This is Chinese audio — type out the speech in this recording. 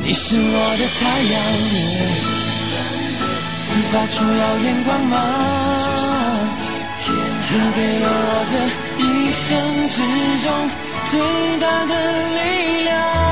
你是我的太阳，你发出耀眼光芒，你给了我这一生之中最大的力量。